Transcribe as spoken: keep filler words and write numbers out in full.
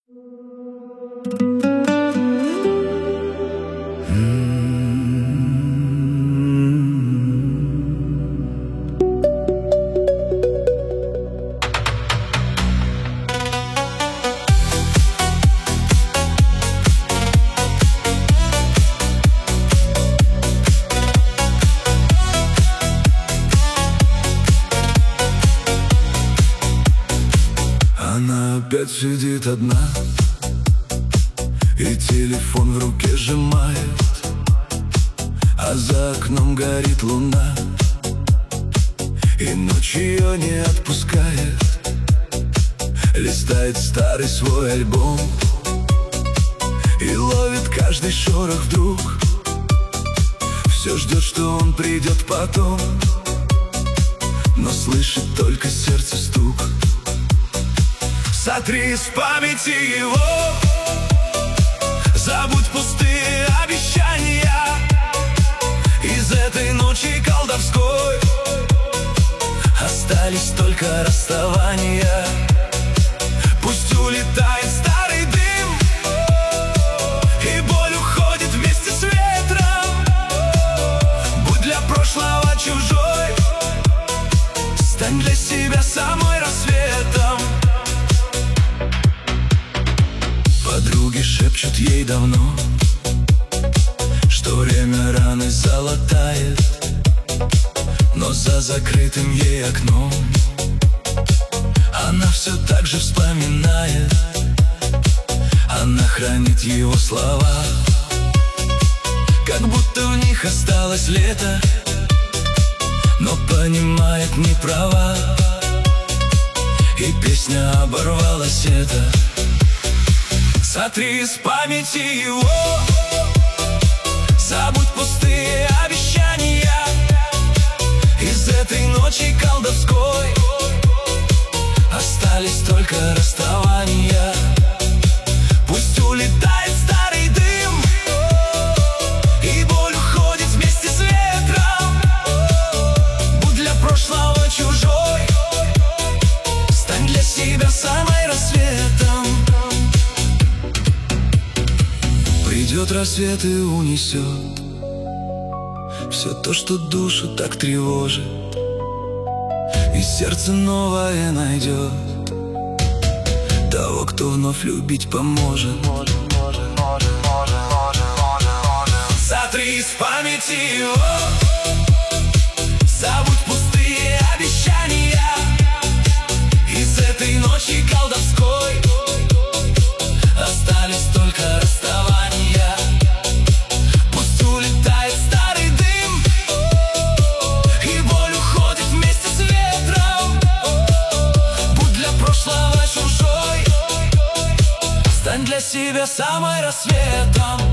Она опять сидит одна и телефон в руке сжимает, а за окном горит луна, и ночь ее не отпускает. Листает старый свой альбом и ловит каждый шорох вдруг. Все ждет, что он придет потом, но слышит только сердце стук. Сотри с памяти его, забудь пустые обещания. Из этой ночи колдовской остались только расставания. Пусть улетает старый дым, и боль уходит вместе с ветром. Будь для прошлого чужой, стань для себя самой рассветом. Подруги шепчут ей давно, что время раны залатает, но за закрытым ей окном она все так же вспоминает. Она хранит его слова, как будто в них осталось лето, но понимает, не права, и песня оборвалась эта. Сотри с памяти его, забудь пустые обещания. Из этой ночи колдовской остались только расставания. Пусть улетает старый дым, и боль уходит вместе с ветром. Будь для прошлого чужой, стань для себя самой рассветом. Придет рассвет и унесет все то, что душу так тревожит, и сердце новое найдет того, кто вновь любить поможет. Сотри с памяти его, забудь пустые обещания. Из этой ночи колдовской остались только расставания. Пусть улетает старый дым, и боль уходит вместе с ветром. Будь для прошлого чужой, стань для себя самой рассветом.